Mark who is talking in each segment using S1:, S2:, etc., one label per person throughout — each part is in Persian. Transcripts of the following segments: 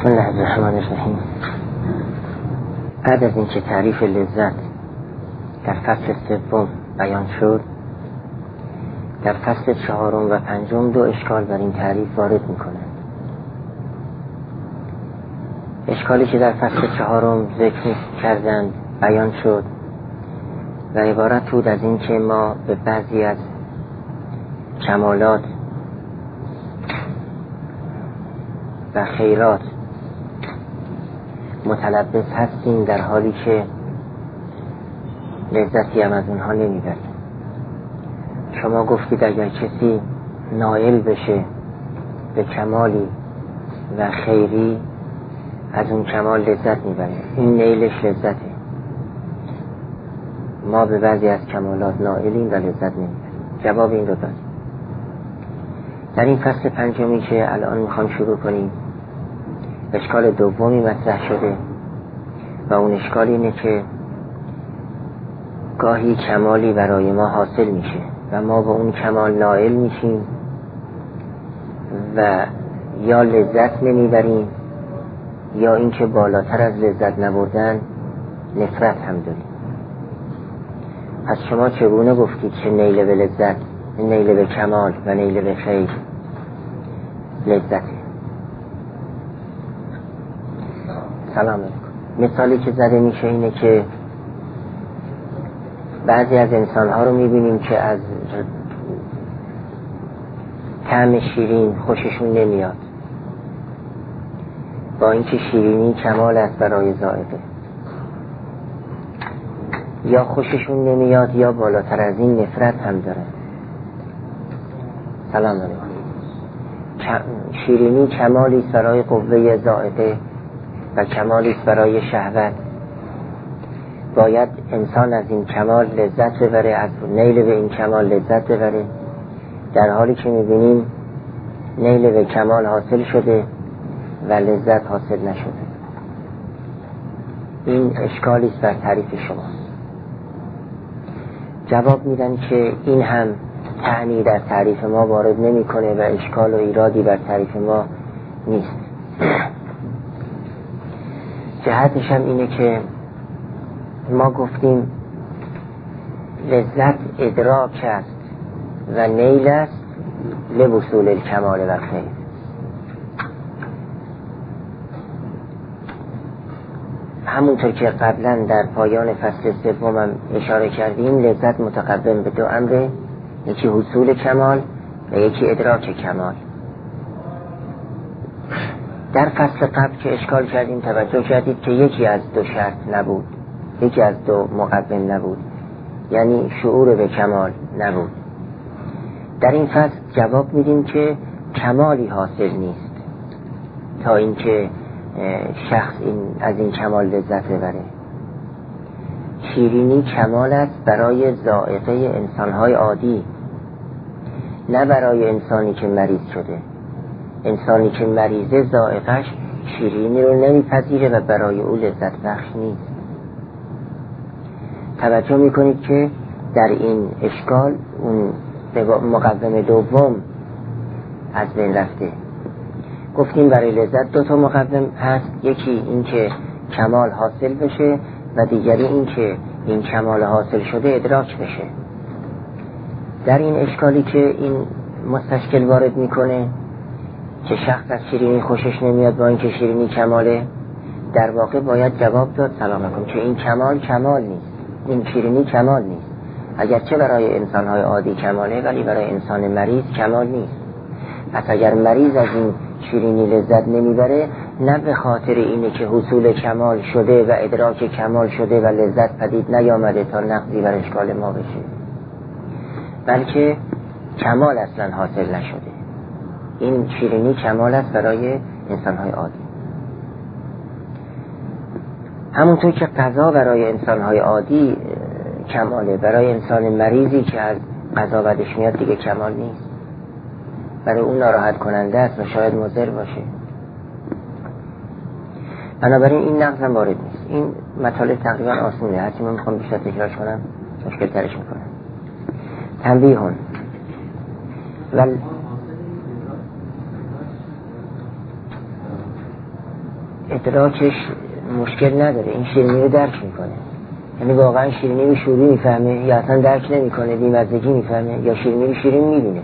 S1: بسم الله الرحمن الرحیم. بعد از اینکه تعریف لذت در فصل سوم بیان شد، در فصل چهارم و پنجم دو اشکال بر این تعریف وارد میکنه. اشکالی که در فصل چهارم ذکر کردند بیان شد و عبارت بود از این که ما به بعضی از کمالات و خیرات متلبس هستیم در حالی که لذتی هم از اونها نمیبریم. شما گفتید اگر کسی نائل بشه به کمالی و خیری از اون کمال لذت میبره، این نیلش لذته. ما به بعضی از کمالات نائلیم و لذت نمیبریم. جواب این رو دادیم. در این فصل پنجمی که الان میخوام شروع کنیم، اشکال دومی مطرح شده و اون اشکال اینه که گاهی کمالی برای ما حاصل میشه و ما با اون کمال نائل میشیم و یا لذت نمیبریم یا اینکه بالاتر از لذت نبردن نفرت هم داریم. پس شما چگونه گفتید که نیل به لذت، نیل به کمال و نیل به خیر لذته؟ سلام علیکم. مثالی که زده میشه اینه که بعضی از انسان‌ها رو میبینیم که از طعم شیرین خوششون نمیاد، با اینکه شیرینی کمال است برای ذائقه، یا خوششون نمیاد یا بالاتر از این نفرت هم داره. سلام علیکم. شیرینی کمالی است برای قوه ذائقه و کمالی است برای شهوت. باید انسان از این کمال لذت ببره، از نیل به این کمال لذت ببره، در حالی که میبینیم نیل به کمال حاصل شده و لذت حاصل نشده. این اشکالی است بر تعریف شما. جواب میدن که این هم طعنی در تعریف ما وارد نمیکنه و اشکال و ایرادی بر تعریف ما نیست. جهتش هم اینه که ما گفتیم لذت ادراک است و نیل است لوصول الکمال و خیر. همونطور که قبلا در پایان فصل سوم هم اشاره کردیم، لذت متقدم به دو امره، یکی حصول کمال و یکی ادراک کمال. در فصل قبل که اشکال کردیم توجه کردید که یکی از دو شرط نبود، یکی از دو مقدم نبود، یعنی شعور به کمال نبود. در این فصل جواب میدیم که کمالی حاصل نیست تا اینکه شخص از این کمال لذت ببره. شیرینی کمال است برای ذائقه انسانهای عادی، نه برای انسانی که مریض شده. انسانی که مریضه ذائقه‌اش شیرینی رو نمیپذیره و برای او لذت بخش نیست. توجه میکنید که در این اشکال اون مقدم دوم از بین رفته. گفتیم برای لذت دو تا مقدم هست، یکی این که کمال حاصل بشه و دیگری این که این کمال حاصل شده ادراک بشه. در این اشکالی که این مستشکل وارد میکنه که شخص از شیرینی خوشش نمیاد با اینکه شیرینی کماله، در واقع باید جواب داد سلام علیکم که این کمال نیست، این شیرینی کمال نیست. اگرچه برای انسانهای عادی کماله ولی برای انسان مریض کمال نیست. پس اگر مریض از این شیرینی لذت نمیبره، نه به خاطر اینه که حصول کمال شده و ادراک کمال شده و لذت پدید نیامده تا نقضی بر اشکال ما بشه، بلکه کمال اصلا حاصل نشده. این شیرینی کمال است برای انسانهای عادی. همونطور که غذا برای انسانهای عادی کماله، برای انسان مریضی که از غذا بدش میاد دیگه کمال نیست، برای اون ناراحت کننده است و شاید مضر باشه. بنابراین این نقض هم وارد نیست. این مطالب تقریبا آسونه، هرچی من میخوام بیشتر تکرارش کنم مشکل ترش میکنم. تنبیهون ادراکش مشکل نداره، این شیرینی رو درک میکنه. یعنی واقعا شیرینی رو شوری میفهمه یا اصلا درک نمیکنه، بی‌مزگی میفهمه، یا شیرینی رو شیرین میبینه.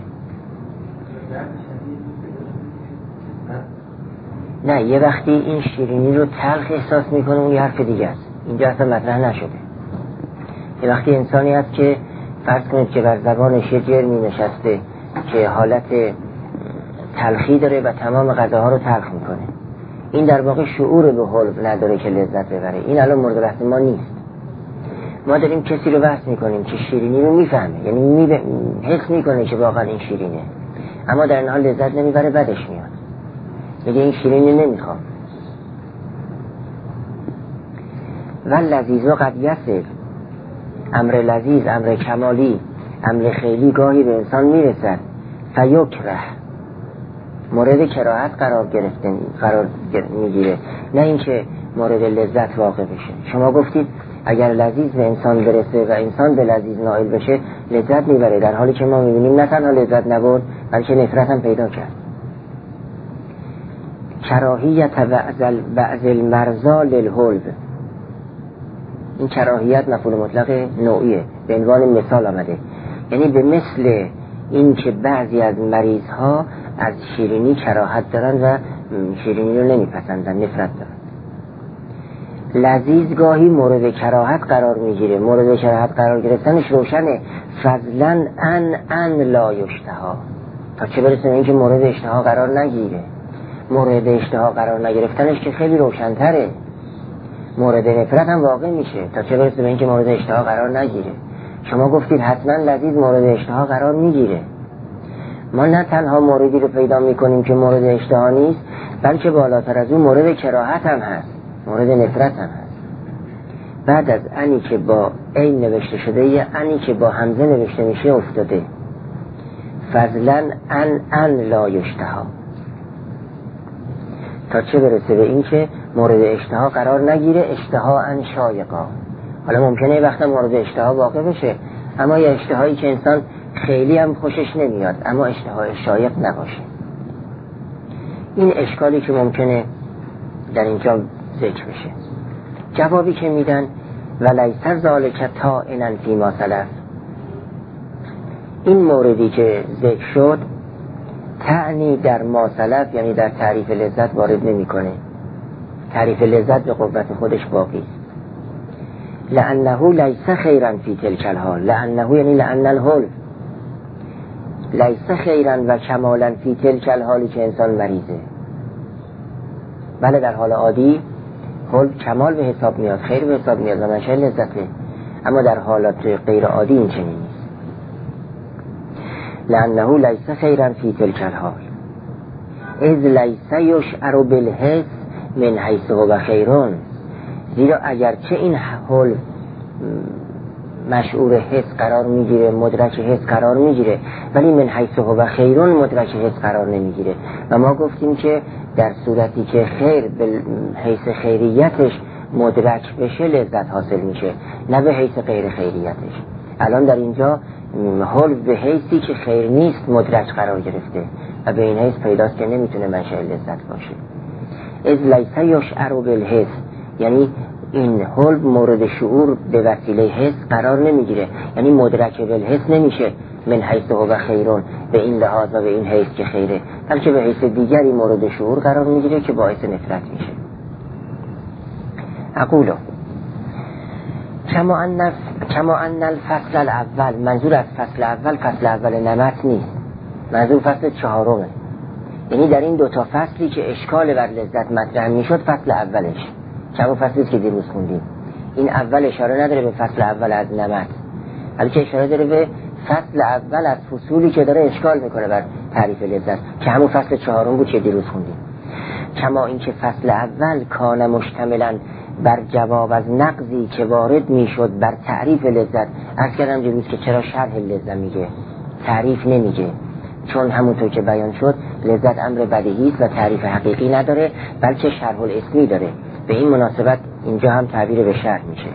S1: نه، یه وقتی این شیرینی رو تلخ احساس میکنه اون یه حرف دیگه است، اینجا اصلا مطرح نشده. یه وقتی انسانی هست که فرض کنید که بر زبانش یه جرمی نشسته که حالت تلخی داره و تمام غذاها رو تلخ میکنه، این در واقع شعور به حلب نداره که لذت ببره. این الان مورد بحث ما نیست. ما داریم کسی رو بحث میکنیم که شیرینی رو میفهمه، یعنی حس میکنه که واقعا این شیرینه، اما در این حال لذت نمیبره، بدش میاد، میگه این شیرینی نمیخوام. و لذیذ و قد یصل، امر لذیذ، امر کمالی، امر خیلی گاهی به انسان میرسد، فیکره، مورد کراهت قرار میگیره، نه اینکه مورد لذت واقع بشه. شما گفتید اگر لذیذ به انسان برسه و انسان به لذیذ نائل بشه لذت میبره، در حالی که ما میبینیم نه تنها لذت نبرد بلکه نفرت هم پیدا کرد. کراهیت بعض المرضا للحلب، این کراهیت مفعول مطلق نوعیه، به عنوان مثال آمده، یعنی به مثل این که بعضی از مریض ها از شیرینی کراهت دارن و شیرینی رو نمیپسندن، نفرت دارن. لذیذ گاهی مورد کراهت قرار میگیره، مورد کراهت قرار گرفتنش روشنه، فضلا ان لا یشتها، تا چه برسه این که مورد اشتها قرار نگیره. مورد اشتها قرار نگرفتنش که خیلی روشن‌تره، مورد نفرت هم واقع میشه، تا چه برسه به این که مورد اشتها قرار نگیره. شما گفتید حتما لذیذ مورد اشتها قرار میگیره. ما نه تنها موردی رو پیدا میکنیم که مورد اشتها نیست، بلکه بالاتر از اون مورد کراهت هم هست، مورد نفرت هم هست. بعد از انی که با عین نوشته شده یه انی که با همزه نوشته میشه افتاده، فضلا ان لا یشتها، تا چه برسه به این که مورد اشتها قرار نگیره، اشتها ان شایقا. حالا ممکنه وقتا مورد اشتها واقع بشه، اما یه اشتهایی که انسان خیلی هم خوشش نمیاد، اما اشتهای شایق نباشه. این اشکالی که ممکنه در اینجا ذکر بشه. جوابی که میدن ولیس ذالک طائنا فی ما سلف، این موردی که ذکر شد تعنی در ما سلف، یعنی در تعریف لذت وارد نمیکنه. تعریف لذت به قوت خودش باقی است. لانه لیس خیرا فی تلک الحال، لانه یعنی لان الحلب لیس خیرا و کمالا فی تلک الحالی که انسان مریضه. بله در حال عادی حلب کمال به حساب میاد، خیر به حساب میاد و منشأ لذته، اما در حالات غیر عادی این چنین نیست. لانه لیس خیرا فی تلک الحال اذ لیس یشعر بالحس من حیث هو خیرون، زیرا اگرچه این حلب مشعور حس قرار میگیره، مدرک حس قرار میگیره، ولی من حیث هو خیرون مدرک حس قرار نمیگیره. و ما گفتیم که در صورتی که خیر به حیث خیریتش مدرک بشه لذت حاصل میشه، نه به حیث غیر خیریتش. الان در اینجا حلب به حیثی که خیر نیست مدرک قرار گرفته و به این حیث پیداست که نمیتونه منشأ لذت باشه. اذ لیس یشعر بالحس، یعنی این حلب مورد شعور به وسیله حس قرار نمیگیره، یعنی مدرک بالحس نمیشه من حیث هو خیرون، به این لحاظ و به این حیث که خیره، بلکه به حیث دیگری مورد شعور قرار میگیره که باعث نفرت میشه. اقولو کما ان الفصل الاول، منظور از فصل اول نمط نیست، منظور فصل چهارمه. یعنی در این دوتا فصلی که اشکال بر لذت مطرح میشد فصل اولش، چند فصلی که دیروز خوندیم، این اول اشاره نداره به فصل اول از نمط، بلکه اشاره داره به فصل اول از فصولی که داره اشکال میکنه بر تعریف لذت، که همون فصل چهارم بود که دیروز خوندیم. کما این که فصل اول کان مشتملا بر جواب از نقضی که وارد میشد بر تعریف لذت. عرض کردم دیروز که چرا شرح لذت میگه، تعریف نمیگه، چون همونطور که بیان شد لذت امر بدیهی است و تعریف حقیقی نداره، بلکه شرح الاسمی داره. به این مناسبت اینجا هم تعبیر به شرح میشه.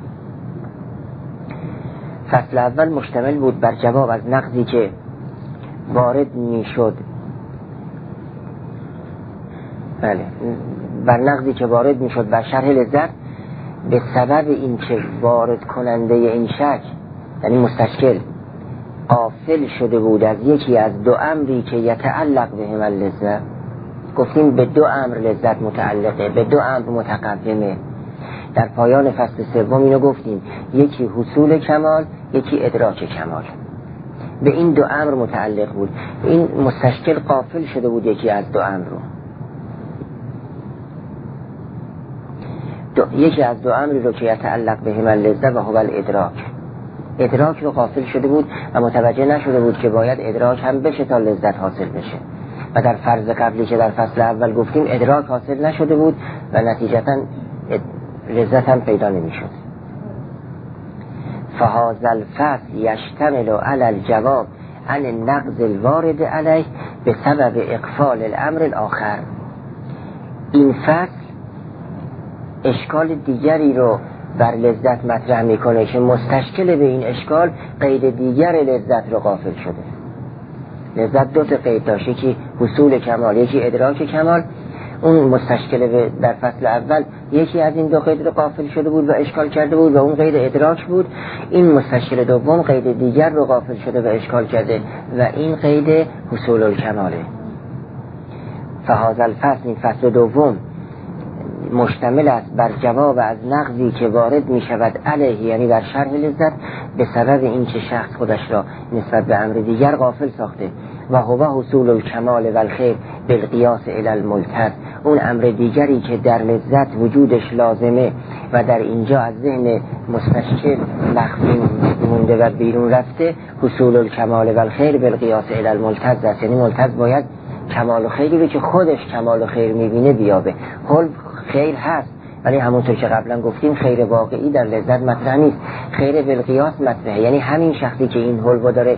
S1: فصل اول مشتمل بود بر جواب از نقضی که وارد میشد، بله، بر نقضی که وارد میشد بر شرح لذت، به سبب این که وارد کننده این شک یعنی مستشکل غافل شده بود از یکی از دو امری که یتعلق بهم اللذت. گفتیم به دو امر لذت متعلقه، به دو امر متقدمه. در پایان فصل سوم اینو گفتیم، یکی حصول کمال، یکی ادراک کمال، به این دو امر متعلق بود. این مستشکل غافل شده بود یکی از دو امر رو. یکی از دو امری رو که یتعلق بهم اللذت و هو ادراک رو غافل شده بود و متوجه نشده بود که باید ادراک هم بشه تا لذت حاصل بشه. و در فرض قبلی که در فصل اول گفتیم ادراک حاصل نشده بود و نتیجتا لذت هم پیدا نمی شد. فهذا الفصل یشتمل علی الجواب عن النقض الوارد علیه به سبب اغفال الامر الاخر. این فصل اشکال دیگری رو بر لذت مطرح میکنه که مستشکل به این اشکال قید دیگر لذت رو غافل شده. لذت دو تا قید داشت، یکی حصول کمال، یکی ادراک کمال. اون مستشکل در فصل اول یکی از این دو قید رو غافل شده بود و اشکال کرده بود و اون قید ادراک بود. این مستشکل دوم قید دیگر رو غافل شده و اشکال کرده و این قید حصول الکماله. فهذا الفصل، این فصل دوم مشتمل است بر جواب از نقضی که وارد می شود علیه، یعنی بر شرح لذت، به سبب این که شخص خودش را نسبت به امر دیگر غافل ساخته. و هو حصول الکمال و الخیر بالقیاس الی الملتز، اون امر دیگری که در لذت وجودش لازمه و در اینجا از ذهن مستشکل مخفی مونده و بیرون رفته، حصول الکمال و الخیر بالقیاس الی الملتز است. یعنی ملتز باید کمال و خیری که خودش کمال و خیر میبینه بیابه. خیر هست ولی همونطور که قبلا گفتیم خیر واقعی در لذت مطرح نیست، خیر بالقیاس مطرحه. یعنی همین شخصی که این حلو داره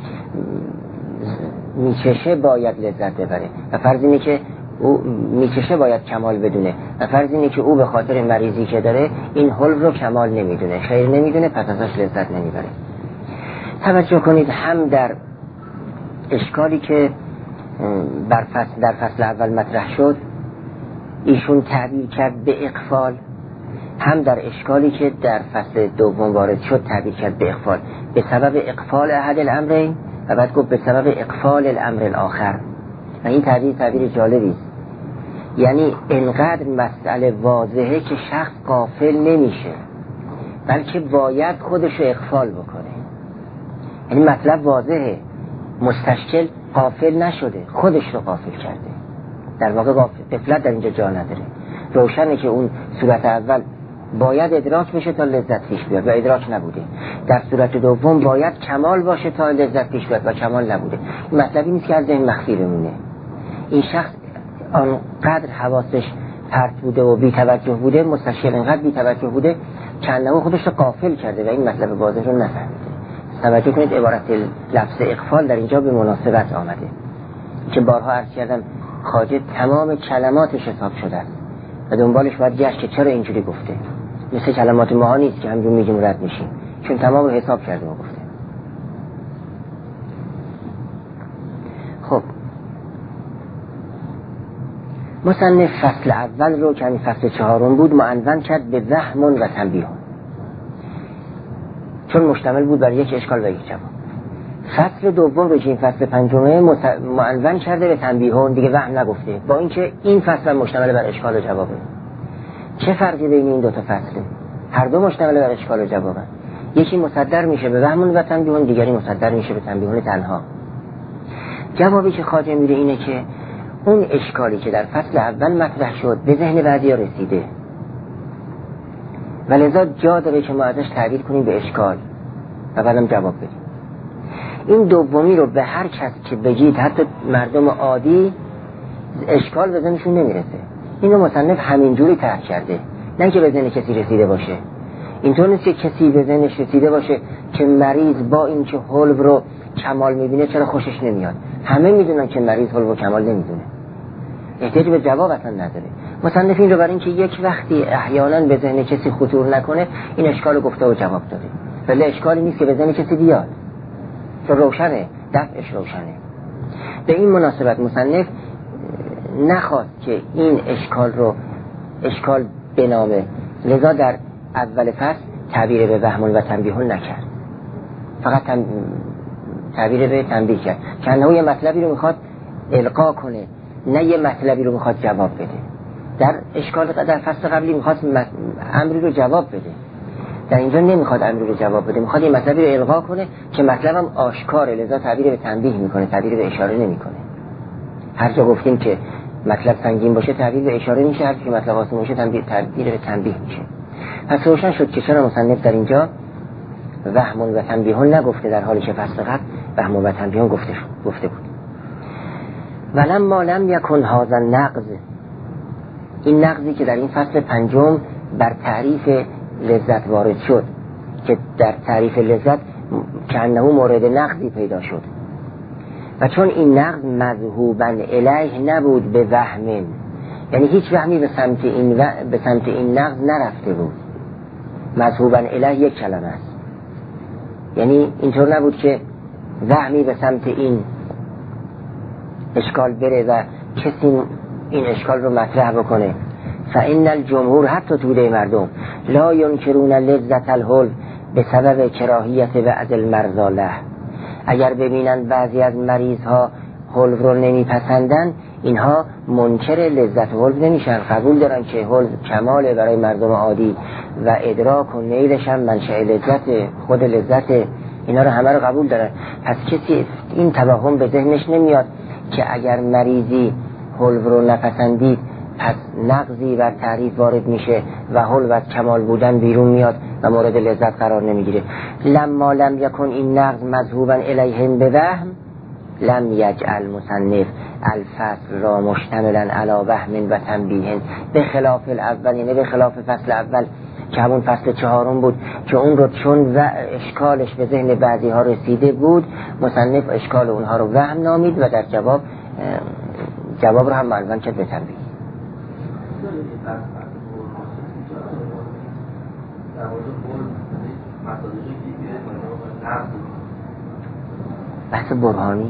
S1: میچشه باید لذت ببره و فرض اینه که او میچشه باید کمال بدونه و فرض اینه که او به خاطر مریضی که داره این حلو رو کمال نمیدونه، خیر نمیدونه، پس ازش لذت نمیبره. توجه کنید، هم در اشکالی که در فصل اول مطرح شد ایشون تعبیر کرد به اغفال، هم در اشکالی که در فصل دوم وارد شد تعبیر کرد به اغفال، به سبب اغفال احد الامرین و بعد گفت به سبب اغفال الامر الاخر. و این تعبیر جالبی است. یعنی انقدر مسئله واضحه که شخص غافل نمیشه بلکه باید خودش رو اغفال بکنه. یعنی مطلب واضحه، مستشکل غافل نشده، خودش رو غافل کرده. در واقع غفلت در اینجا جا نداره. روشنه که اون صورت اول باید ادراک بشه تا لذت پیش بیاد و ادراک نبوده. در صورت دوم باید کمال باشه تا لذت پیش بیاد و کمال نبوده. این مطلبی نیست که از ذهن مخفی بمونه. این شخص آنقدر حواسش پرت بوده و بی توجه بوده، مستشکل انقدر بی توجه بوده چندمو خودش رو غافل کرده و این مطلب واضح رو نفهمیده. توجه کنید، عبارت لفظ اغفال در اینجا به مناسبت آمده که بارها عرض کردم خواجه تمام کلماتش حساب شده است و دنبالش باید گشت که چرا اینجوری گفته. مثل کلمات ما نیست که همجور میگیم رد میشیم، چون تمام رو حساب کرده و گفته. خب مصنف فصل اول رو که همین فصل چهارم بود معنون کرد به وهم و تنبیه، چون مشتمل بود بر یک اشکال و یک جواب. فصل دوم رو که این فصل پنجمه معنون کرده به تنبیه، دیگه وهم نگفته، با اینکه این فصل مشتمل بر اشکال و جوابه. چه فرقی بین این دو تا فصله؟ هر دو مشتمل بر اشکال و جوابه. یکی مصدر میشه به وهم و تنبیه، دیگری مصدر میشه به تنبیه تنها. جوابی که خواجه میده اینه که اون اشکالی که در فصل اول مطرح شد به ذهن بعضیا رسیده و لذا جا داره که ما ازش تعبیر کنیم به اشکال و بعدم جواب بدیم. این دومی رو به هر کس که بگید، حتی مردم عادی، اشکال به ذهنشون نمیرسه. اینو مصنف همینجوری طرح کرده، نه که به ذهن کسی رسیده باشه. اینطور نیست که کسی به ذهنش رسیده باشه که مریض با این که حلو رو کمال میبینه چرا خوشش نمیاد. همه میدونن که مریض حلو رو کمال نمیدونه، احتیاج به جواب اصلا نداره. مصنف این رو برای اینکه یک وقتی احیانا به ذهن کسی خطور نکنه این اشکال رو گفته و جواب داده، ولی اشکالی نیست که به ذهن کسی بیاد، چون روشنه، دفعش روشنه. به این مناسبت مصنف نخواست که این اشکال رو اشکال بنامه. لذا در اول فصل تعبیر به وهم و تنبیه نکرد، فقط تعبیر به تنبیه کرد که انه یه مطلبی رو میخواد القا کنه، نه یه مطلبی رو میخواد جواب بده. در اشکال در فصل قبلی میخواد امری رو جواب بده، در اینجا نمیخواد امری رو جواب بده، میخواد یه مطلبی رو القا کنه که مطلبم آشکاره، لذا تعبیر به تنبیه میکنه، تعبیر به اشاره نمیکنه. هر جا گفتیم که مطلب سنگین باشه تعبیر به اشاره میشه، هر جا که مطلب آسون باشه تعبیر به تنبیه میشه. پس روشن شد که چرا مصنف در اینجا وهم و تنبیه نگفته، در حالی که فصل قبل وهم و تنبیه گفته بود. ولما لم یکن هذا النقض، این نقضی که در این فصل پنجم بر تعریف لذت وارد شد، که در تعریف لذت کأنه مورد نقضی پیدا شد، و چون این نقض مذهوبا الیه نبود به وهم، یعنی هیچ وهمی به سمت این نقض نرفته بود. مذهوبا الیه یک کلمه است، یعنی اینطور نبود که وهمی به سمت این اشکال بره و کسی این اشکال رو مطرح بکنه. فإن الجمهور حتی توده مردم لا ينکرون لذت الحلو به سبب کراهیت بعض المرضى له. اگر ببینن بعضی از مریض ها حلو رو نمیپسندن، اینها منکر لذت حلو نمیشن، قبول دارن که حلو کماله برای مردم عادی و ادراک و نیلش هم منشأ لذت، خود لذت، اینا رو همه رو قبول دارن. پس کسی این توهم به ذهنش نمیاد که اگر مریضی حلو رو نپسندید پس نقضی بر تعریف وارد میشه و حلو از کمال بودن بیرون میاد و مورد لذت قرار نمیگیره. لما لم یکن این نقض مذهوبا الیهم به وهم لم یجعل مصنف الفصل را مشتملا علی وهم و تنبیه، به خلاف الاول، یعنی به خلاف فصل اول که همون فصل چهارم بود که اون رو چون و اشکالش به ذهن بعضی ها رسیده بود، مصنف اشکال اونها رو وهم نامید و در جواب رو هم معلوم کرد به تنبیه. بحث برهانی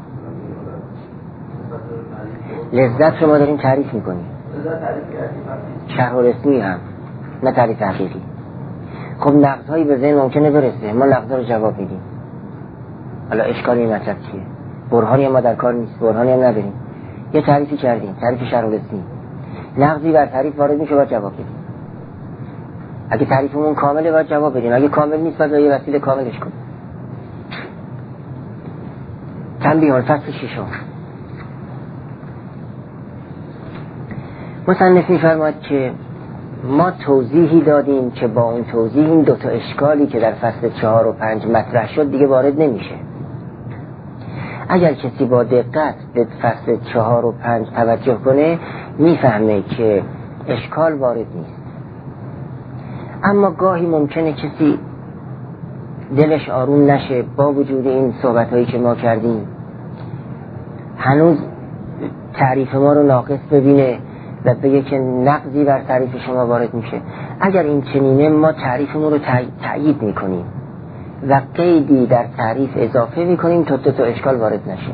S1: لذت رو ما داریم تعریف میکنیم، شرح و رسمی هم، نه تعریف حقیقی. خب نقض‌هایی به ذهن ممکنه برسه، ما نقض‌ها رو جواب میدیم. حالا اشکالی مطلب چیه؟ برهانی هم ما در کار نیست، برهانی هم نداریم، یه تعریفی کردیم، تعریف شرح و رسمی. نقضی بر تعریف وارد میشه باید جواب بدیم. اگه تعریفمون کامله باید جواب بدیم، اگه کامل نیست باید یه وسیله کاملش کنیم. تنبیه فصل ششم. مصنف می‌فرماید که ما توضیحی دادیم که با اون توضیح این دوتا اشکالی که در فصل 4 و 5 مطرح شد دیگه وارد نمیشه. اگر کسی با دقت به فصل 4 و 5 توجه کنه میفهمه که اشکال وارد نیست. اما گاهی ممکنه کسی دلش آروم نشه با وجود این صحبت‌هایی که ما کردیم، هنوز تعریف ما رو ناقص ببینه و بگه که نقضی بر تعریف شما وارد میشه. اگر این چنینه ما تعریفمون رو تأیید میکنیم و قیدی در تعریف اضافه میکنیم تا دو تا اشکال وارد نشه.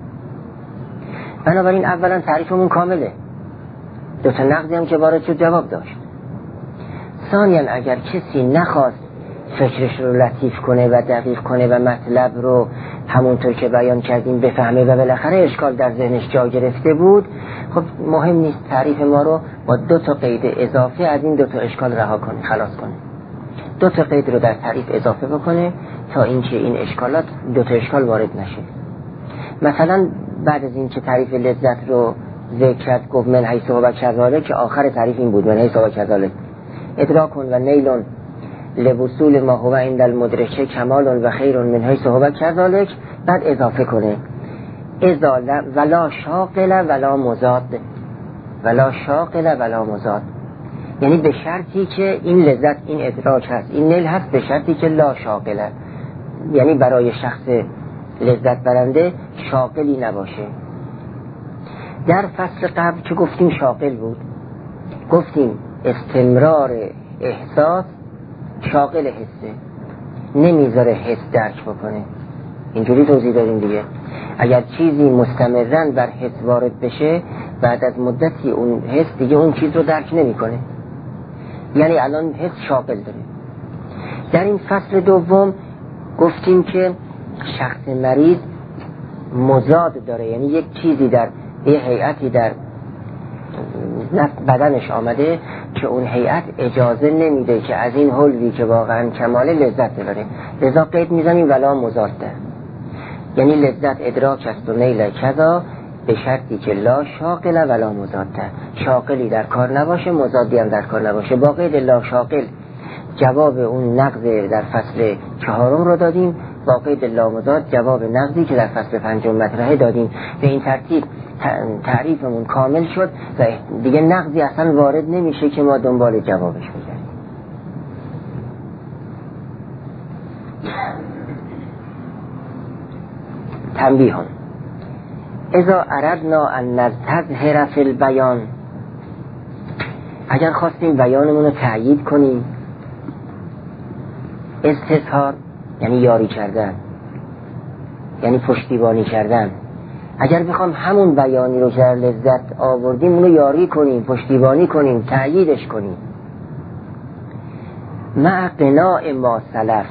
S1: بنابراین اولا تعریفمون کامله، دو تا نقضی هم که وارد شد جواب داشت. ثانیاً اگر کسی نخواست فکرش رو لطیف کنه و دقیق کنه و مطلب رو همونطور که بیان کردیم بفهمه و بالاخره اشکال در ذهنش جا گرفته بود، خب مهم نیست، تعریف ما رو با دو تا قید اضافه از این دو تا اشکال رها کنه، خلاص کنه. دو تا قید رو در تعریف اضافه بکنه تا اینکه این اشکالات دو تا اشکال وارد نشه. مثلا بعد از این که تعریف لذت رو ذکر کرد گفت من حیث و کذالک، که آخر تعریف این بود من حیث و کذالک ادراک و نیل لوصول ما هو عند المدرکه کمال و خیر من حیث هو کذالک، بعد اضافه کنه اذا ولا شاغل ولا مزاد، ولا شاغل ولا مزاد، یعنی به شرطی که این لذت، این ادراک هست، این نیل هست، به شرطی که لا شاغله، یعنی برای شخص لذت برنده شاغلی نباشه. در فصل قبل که گفتیم شاغل بود، گفتیم استمرار احساس شاغل حسه، نمیذاره حس درک بکنه. اینجوری توضیح دادیم دیگه. اگر چیزی مستمرن بر حس وارد بشه بعد از مدتی اون حس دیگه اون چیز رو درک نمیکنه. یعنی الان حس شاغل داره. در این فصل دوم گفتیم که شخص مریض مزاد داره، یعنی یک چیزی در یه هیئتی در بدنش آمده که اون هیئت اجازه نمیده که از این حلوی که واقعا کمال لذت ببره، لذا قید میزنیم ولا مزاده، یعنی لذت ادراک است و نیل کذا به شرطی که لا شاغل ولا مزاده، شاغلی در کار نباشه مزادی هم در کار نباشه. با قید لا شاغل جواب اون نقض در فصل 4 رو دادیم، با قید لا مزاد جواب نقضی که در فصل 5 مطرحه دادیم. به این ترتیب تعریفمون کامل شد و دیگه نقضی اصلا وارد نمیشه که ما دنبال جوابش بگردیم. تنبیه: اذا اردنا ان نستظهر فی البیان، اگر خواستیم بیانمون رو تأیید کنیم، استظهار یعنی یاری کردن، یعنی پشتیبانی کردن. اگر بخوام همون بیانی رو که در لذت آوردیم اونو یاری کنیم، پشتیبانی کنیم، تأییدش کنیم، مع قناع ما سلف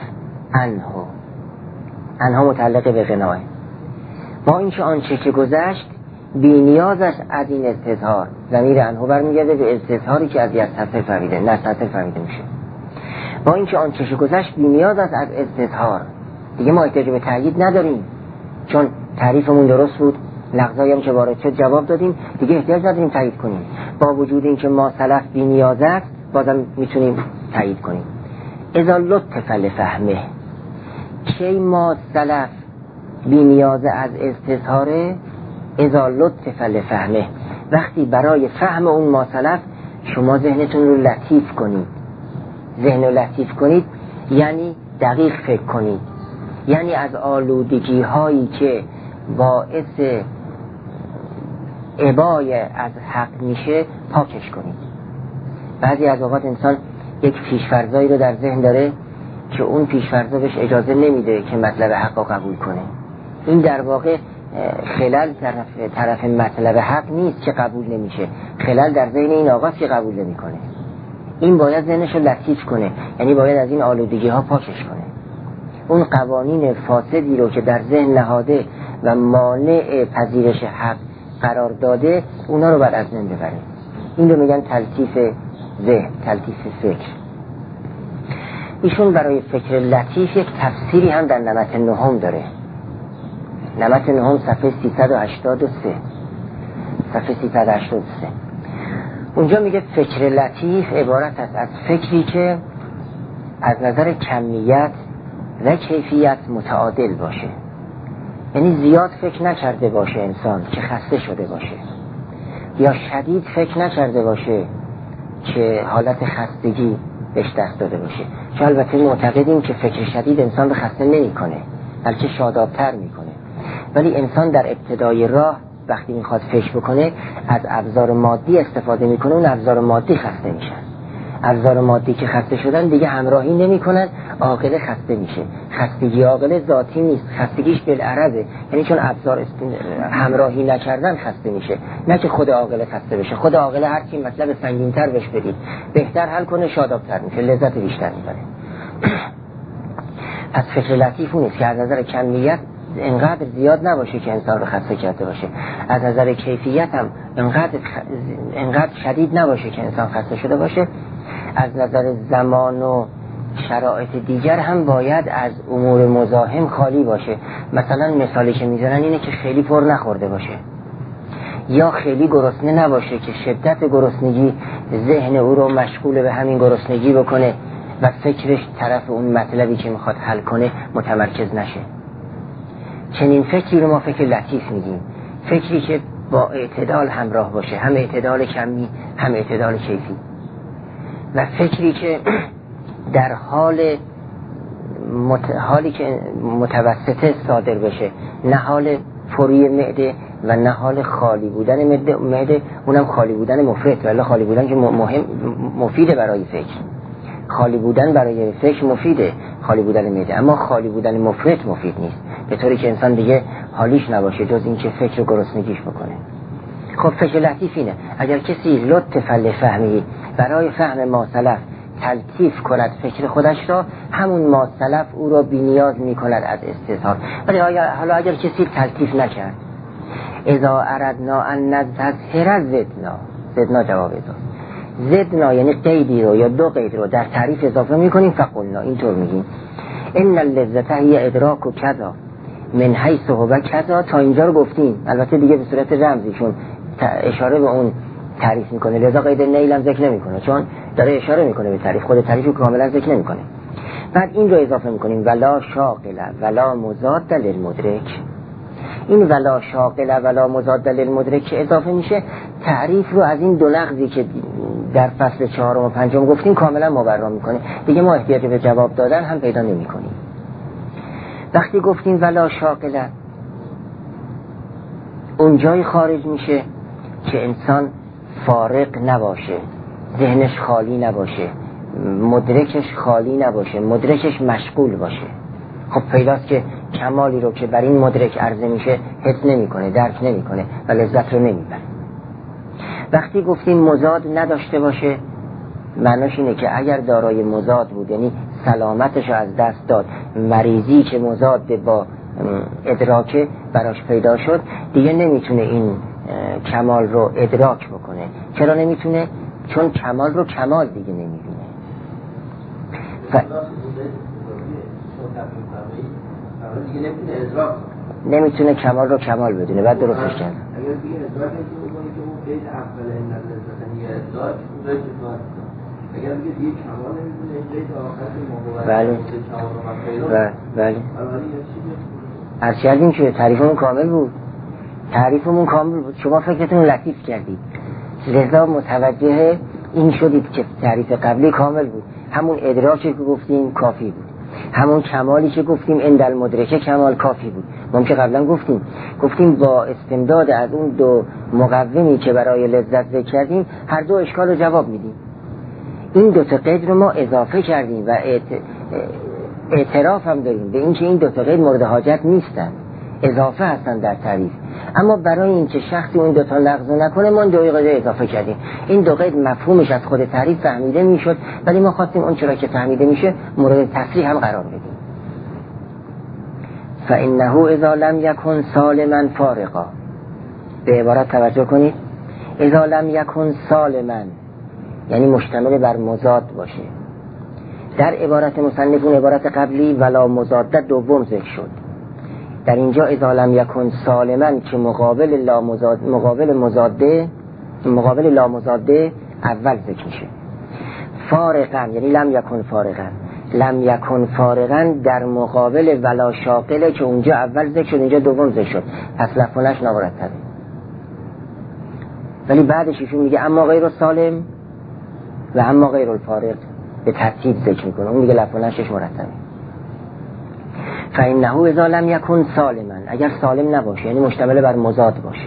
S1: عنها متعلق به قناع، با اینکه آنچه که گذشت بی نیاز است از این استظهار، ضمیر عنها برمیگرده به استظهاری که از یستظهر فهمیده، نستظهر فهمیده میشه. با اینکه آنچه که گذشت بی نیاز است از استظهار، دیگه ما احتیاج به تأیید نداریم چون تعریفمون درست بود، لغزایی هم که وارد شد جواب دادیم، دیگه احتیاج نداریم تأیید کنیم. با وجود اینکه ما سلف بی نیاز است بازم میتونیم تأیید کنیم. اذا لطف لفهمه، کی ما سلف بی نیاز از استظهاره؟ اذا لطف لفهمه، وقتی برای فهم اون ما سلف شما ذهنتون رو لطیف کنید. ذهن رو لطیف کنید یعنی دقیق فکر کنید، یعنی از آلودگی هایی که باعث ابای از حق میشه پاکش کنید. بعضی از اوقات انسان یک پیشفرضایی رو در ذهن داره که اون پیشفرضا بهش اجازه نمیده که مطلب حق رو قبول کنه. این در واقع خلل طرف مطلب حق نیست که قبول نمیشه، خلل در ذهن این آقاست که قبول نمیکنه. این باید ذهنش رو لطیف کنه، یعنی باید از این آلودگی ها پاکش کنه. اون قوانین فاسدی رو که در ذهن نهاده و مانع پذیرش حق قرار داده اونا رو بر از ذهن ببره. این رو میگن تلطیف ذهن، تلطیف فکر. ایشون برای فکر لطیف یک تفسیری هم در نمط نهم داره. نمط نهم صفحه 383. صفحه 383 اونجا میگه فکر لطیف عبارت است از فکری که از نظر کمیت و کیفیت متعادل باشه، یعنی زیاد فکر نکرده باشه انسان که خسته شده باشه، یا شدید فکر نکرده باشه که حالت خستگی بهش دست داده باشه. چون البته معتقدیم که فکر شدید انسان رو خسته نمیکنه بلکه شادابتر میکنه، ولی انسان در ابتدای راه وقتی میخواد فکر بکنه از ابزار مادی استفاده میکنه، اون ابزار مادی خسته میشن. ابزار مادی که خسته شدن دیگه همراهی نمیکنن، عاقل خسته میشه. خستگی عاقل ذاتی نیست، خستگیش بالعرضه، یعنی چون ابزار همراهی نکردن خسته میشه، نه که خود عاقل خسته بشه. خود عاقل هر کی مطلب سنگین‌تر بهش بدید بهتر حل کنه، شادابتر میشه، لذت بیشتر میبره. پس فکر لطیف اون است که از نظر کمیت انقدر زیاد نباشه که انسان رو خسته کرده باشه، از نظر کیفیت هم انقدر شدید نباشه که انسان خسته شده باشه. از نظر زمان و شرایط دیگر هم باید از امور مزاحم خالی باشه. مثلا مثالی که میزنن اینه که خیلی پر نخورده باشه یا خیلی گرسنه نباشه که شدت گرسنگی ذهن او رو مشغول به همین گرسنگی بکنه و فکرش طرف اون مطلبی که میخواد حل کنه متمرکز نشه. چنین فکری رو ما فکر لطیف میگیم، فکری که با اعتدال همراه باشه، هم اعتدال کمی هم اعتدال کیفی، و فکری که در حالی که متوسطه صادر بشه، نه حال فری معده و نه حال خالی بودن معده، اونم خالی بودن مفرط، ولی خالی بودن که مفیده برای فکر. خالی بودن برای فکر مفیده، خالی بودن معده، اما خالی بودن مفرط مفید نیست، به طوری که انسان دیگه حالیش نباشه جز این که فکر و گرسنگیش بکنه. خب فکر لطیف اینه اگر کسی لطف لفهمی برای فهم ما سلف تلطیف کند فکر خودش را، همون ما سلف او را بی نیاز می کند از استظهار. ولی حالا اگر کسی تلطیف نکرد، اذا اردنا ان نستظهر زدنا جواب زدنا یعنی قیدی رو یا دو قید رو در تعریف اضافه میکنیم، فقلنا اینطور میگیم ان اللذت هی ادراک و کذا من حیث هو کذا. تا اینجا رو گفتیم، البته دیگه به صورت رمزی چون اشاره به اون تعریف میکنه، لذا قید نیل هم ذکر نمیکنه چون داره اشاره میکنه به تعریف، خود تعریف رو کاملا ذکر نمیکنه. بعد این رو اضافه میکنیم ولا شاغل ولا مضاد للمدرک. این ولا شاغل ولا مضاد للمدرک که اضافه میشه، تعریف رو از این دو لغزی که در فصل 4 و 5 گفتیم کاملا مبرا میکنه، دیگه ما احتیاج به جواب دادن هم پیدا نمیکنیم. وقتی گفتیم ولا شاغل، اونجای خارج میشه که انسان فارغ نباشه، ذهنش خالی نباشه، مدرکش خالی نباشه، مدرکش مشغول باشه. خب پیداست که کمالی رو که بر این مدرک عرضه میشه حس نمیکنه، درک نمیکنه و لذت رو نمیبره. وقتی گفتیم مضاد نداشته باشه، معناش اینه که اگر دارای مضاد بود، یعنی سلامتش رو از دست داد، مریضی که مضاد با ادراک براش پیدا شد، دیگه نمیتونه این کمال رو ادراک بکنه. چرا نمیتونه؟ چون کمال رو کمال دیگه نمیبینه. نمیتونه کمال رو کمال بدونه. بعد درستش کرد.
S2: اگر دیگه ادراک نمی‌کنه که اون قید اول این لذت یه ادراک اون اگر دیگه کمال نمی‌تونه قید آخر
S1: بله بله عرض کردیم که تعریفمون کامل بود. تعریفمون کامل بود، شما فکرتون لطیف کردید، لذا متوجه این شدید که تعریف قبلی کامل بود. همون ادراکی که گفتیم کافی بود، همون کمالی که گفتیم اندل مدرکه کمال کافی بود. ما که قبلا گفتیم با استمداد از اون دو مقومی که برای لذت ذکر کردیم، هر دو اشکال رو جواب میدیم. این دو تا قید رو ما اضافه کردیم و اعتراف هم داریم به اینکه این دو تا قید مورد حاجت نیستن، اضافه هستن در تعریف. اما برای اینکه شخصی اون دو تا لغو نکنه، ما دو قید اضافه کردیم. این دو قید مفهومش از خود تعریف فهمیده میشد، ولی ما خواستیم اون چرا که فهمیده میشه مورد تصریح هم قرار بدیم. فانه اذا لم یکن سالما فارغا، به عبارت توجه کنید، اذا لم یکن سالما یعنی مشتمل بر مضاد باشه. در عبارت مصنف اون عبارت قبلی ولا مضاد دوم ذکر شد، در اینجا اذا لم یکن سالما که مقابل لا مضاده اول ذکر میشه. فارغا یعنی لم یکن فارغا، لم یکن فارغا در مقابل ولا شاغله که اونجا اول ذکر شد اینجا دوم ذکر شد، پس لفظش نامرتبه. ولی بعدش ایشون میگه اما غیر سالم و اما غیر الفارغ، به ترتیب ذکر میکنه، اون میگه لفظش مرتبه. فانه اذا لم یکن سالما، اگر سالم نباشه یعنی مشتمل بر مضاد باشه.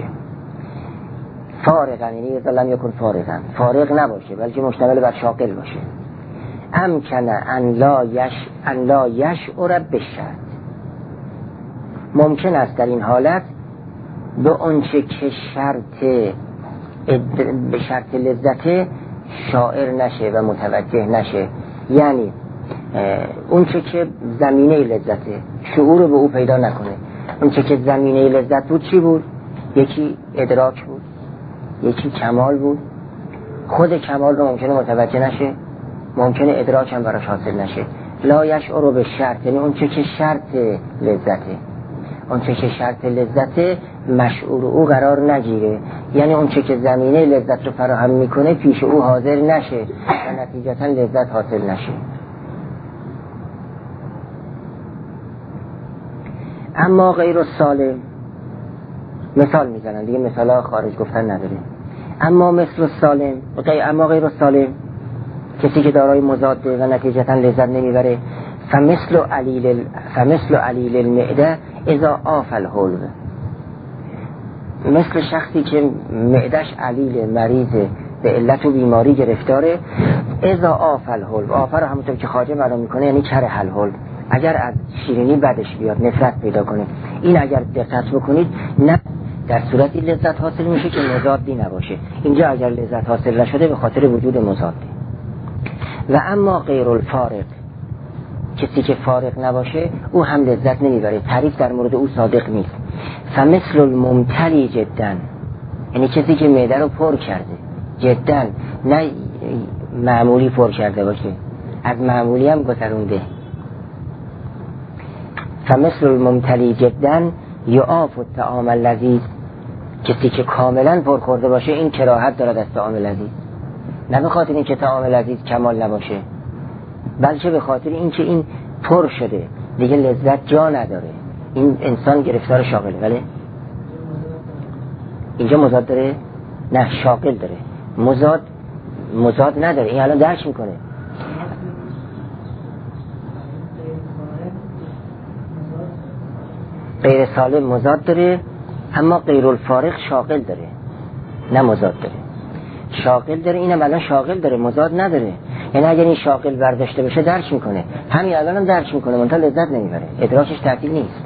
S1: فارغا یعنی اذا لم یکن فارغا، فارغ نباشه بلکه مشتمل بر شاغل باشه. امکن ان لا یشعر بالشرط، ممکن است در این حالت به آنچه که به شرط لذت شاعر نشه و متوجه نشه، یعنی اون چه که زمینه لذته شعور به او پیدا نکنه. اون چه که زمینه لذت بود چی بود؟ یکی ادراک بود، یکی کمال بود. خود کمال رو ممکنه متوجه نشه، ممکنه ادراک هم براش حاصل نشه. لا یشعر به شرط یعنی اون چه که شرط لذته، اون چه که شرط لذته مشعور او قرار نگیره، یعنی اون چه که زمینه لذت رو فراهم میکنه پیش او حاضر نشه و نتیجتا لذت حاصل نشه. اما غیر السالم، مثال میزنن دیگه، مثالا خارج گفتن نداره. اما مثل السالم، اما غیر السالم کسی که دارای مضاده و نتیجتا لذت نمیبره، فمثل علیل المعده اذا آف الحلو، مثل شخصی که معدش علیل، مریضه، به علت و بیماری گرفتاره، اذا آف الحلو، آفه رو همونطور که خواجه معلوم میکنه یعنی کره الحلو، اگر از شیرینی بدش بیاد، نفرت پیدا کنه. این اگر دقت بکنید نه در صورتی لذت حاصل میشه که مضادی نباشه. اینجا اگر لذت حاصل نشده به خاطر وجود مضاده. و اما غیر الفارق، کسی که فارق نباشه او هم لذت نمیبره. تعریف در مورد او صادق نیست. فمثل الممتلی جدا، یعنی کسی که معده رو پر کرده جدا، نه معمولی پر کرده باشه، از معمولی هم گذرونده. فمثل الممتلی جدا یعاف الطعام اللذیذ، کسی که کاملا پر خورده باشه این کراهت دارد از طعام لذیذ، نه به خاطر اینکه طعام لذیذ کمال نباشه، بلکه به خاطر اینکه این پر شده دیگه لذت جا نداره، این انسان گرفتار شاغله. ولی اینجا مضاد داره؟ نه، شاغل داره. مضاد نداره. این الان درک میکنه. غیر سالم مضاد داره، اما غیر الفارق شاغل داره، نه مضاد داره. شاغل داره، اینم الان شاغل داره، مضاد نداره. یعنی اگر این شاغل برداشته بشه درک میکنه، همین الان هم درک میکنه، منتها لذت نمیبره، ادراکش تعطیل نیست.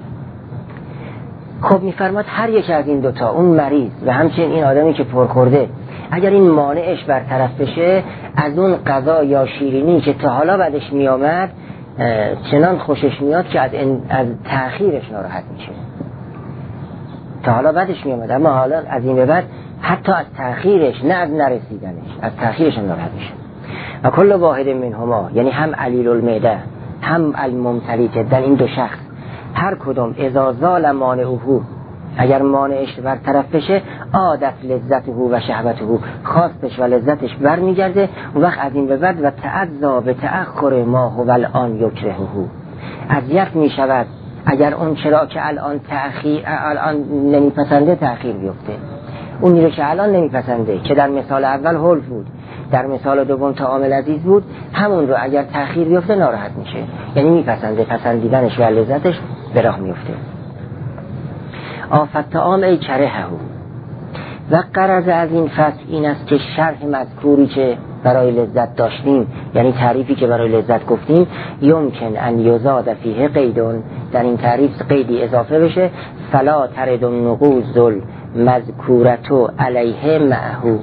S1: خب میفرماد هر یک از این دوتا، اون مریض و همچنین این آدمی که پرخورده، اگر این مانعش برطرف بشه، از اون غذا یا شیرینی که تا حالا بعدش میامد چنان خوشش میاد که از تأخیرش ناراحت میشه. تا حالا بعدش میامد، اما حالا از این به بعد حتی از تأخیرش، نه از نرسیدنش، از تأخیرش ناراحت میشه. و کل واحد منهما، یعنی هم علیل المعده هم الممتلی جدا، این دو شخص هر کدوم اذا زال مانعه، اگر مانعش برطرف بشه، عادت لذته و شهوته، خواستش و لذتش برمیگرده. اون وقت از این به بعد و تعذا به تأخر ما هو الان یکرهه، اذیت میشود اگر اون چرا که الان نمیپسنده تأخیر بیفته. اونی رو که الان نمیپسنده، که در مثال اول حلف بود، در مثال دوم طعام لذیذ بود، همون رو اگر تأخیر بیفته ناراحت میشه، یعنی میپسنده، پسندیدنش و لذتش به راه میفته. آفت طعام ای کرهه. و غرض از این فصل این است که شرح مذکوری که برای لذت داشتیم، یعنی تعریفی که برای لذت گفتیم، یمکن ان یزاد فیه قیدون، در این تعریف قیدی اضافه بشه، فلا ترد النقوز المذکورة علیه معه.